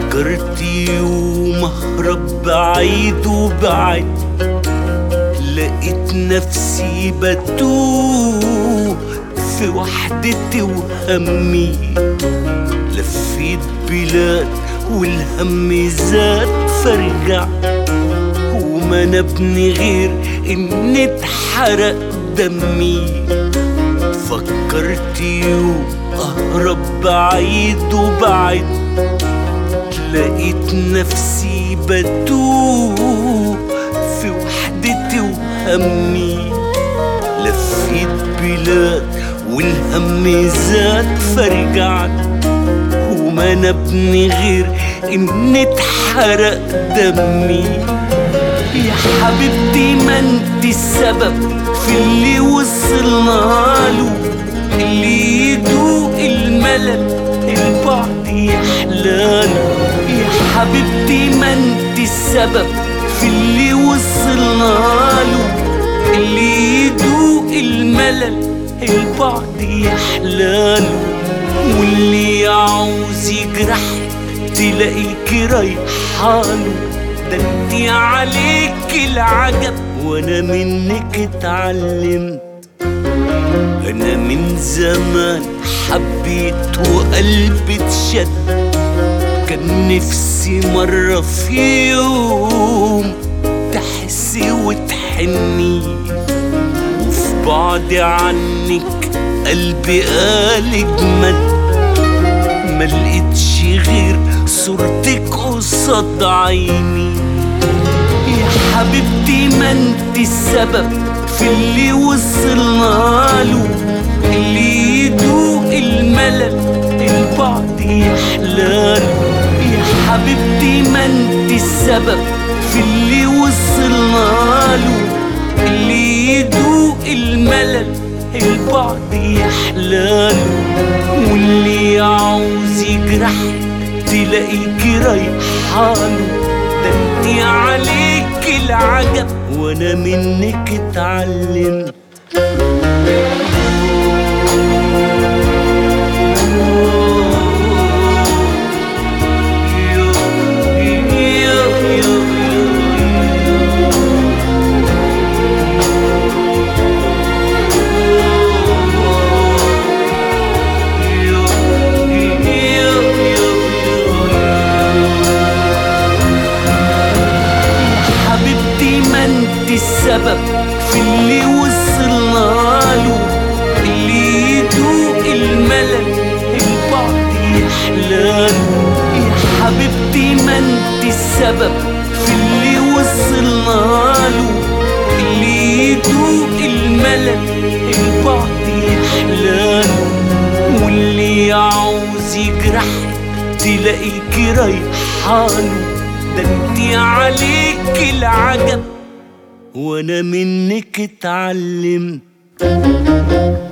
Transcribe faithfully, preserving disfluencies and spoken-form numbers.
فكرت يوم اهرب بعيد وبعد، لقيت نفسي بتوه في وحدتي وهمي. لفيت بلاد والهم زاد فرجع، وما نبني غير ان اتحرق دمي. فكرت يوم اهرب بعيد وبعد، لقيت نفسي بتوه في وحدتي وهمي. لفيت بلاد والهم زاد فرجعت، وما نبني غير ان اتحرق دمي. يا حبيبتي ما انت السبب في اللي وصلنا له، اللي يدوق الملل البعض يحلاله. يا حبيبتي ما انت السبب في اللي وصلنا له، اللي يدوق الملل البعض يحلاله. واللي يعوز يجرحك تلاقيكي رايحاله. ده انتي عليك العجب وانا منك اتعلمت. انا من زمان حبيت وقلبي اتشد، كان نفسي مرة في يوم تحسي وتحني. وفي بعدي عنك قلبي قال اجمد، ما لقيتش غير صورتك قصاد عيني. يا حبيبتي ما انت السبب في اللي وصلنا له، اللي يدوق الملل البعض يحلاله. يا حبيبتي ما انت السبب في اللي وصلنا له، اللي يدوق الملل البعض يحلاله. واللي يعوز يجرحك تلاقيكي رايحاله. ده انتي عليك العجب وانا منك اتعلمت. السبب في اللي وصلنا له، اللي يدوق الملل البعض يحلاله. يا حبيبتي ما انت السبب في اللي وصلنا له، اللي يدوق الملل البعض يحلاله. واللي يعوز يجرحك تلاقيكي رايحاله. ده انتي عليك العجب وانا منك اتعلمت.